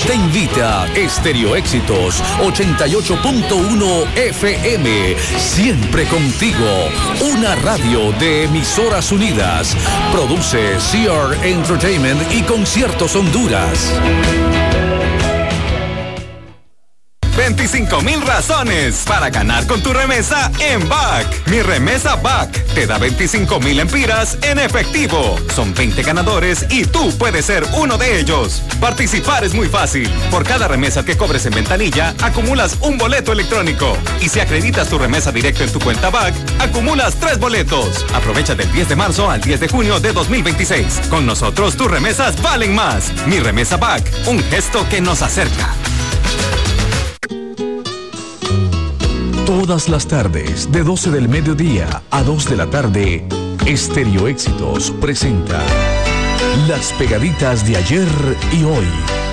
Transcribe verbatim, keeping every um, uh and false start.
Te invita Estéreo Éxitos ochenta y ocho punto uno F M. Siempre contigo. Una radio de emisoras unidas. Produce C R Entertainment y Conciertos Honduras. veinticinco mil razones para ganar con tu remesa en B A C. Mi remesa B A C te da veinticinco mil empiras en efectivo. Son veinte ganadores y tú puedes ser uno de ellos. Participar es muy fácil. Por cada remesa que cobres en ventanilla, acumulas un boleto electrónico. Y si acreditas tu remesa directo en tu cuenta B A C, acumulas tres boletos. Aprovecha del diez de marzo al diez de junio de dos mil veintiséis. Con nosotros tus remesas valen más. Mi remesa B A C, un gesto que nos acerca. Todas las tardes, de doce del mediodía a dos de la tarde, Estéreo Éxitos presenta Las Pegaditas de ayer y hoy.